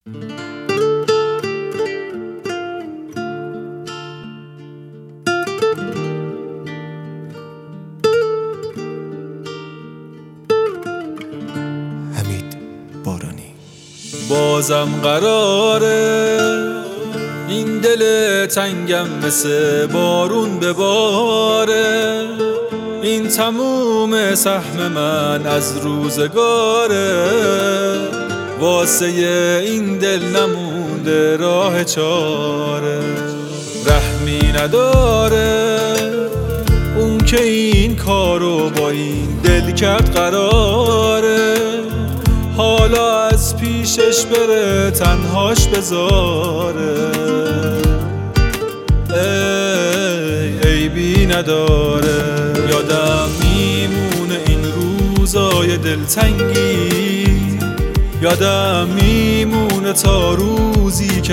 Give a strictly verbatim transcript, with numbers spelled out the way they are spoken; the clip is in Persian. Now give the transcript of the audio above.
حمید بارانی. بازم قراره این دل تنگم مثل بارون بباره، این تموم سهم من از روزگاره، واسه این دل نمونده راه چاره. رحمی نداره اون که این کارو با این دل کرد قراره، حالا از پیشش بره تنهاش بذاره. ای عیبی نداره، یادم میمونه این روزای دلتنگی، یادم میمونه تا روزی که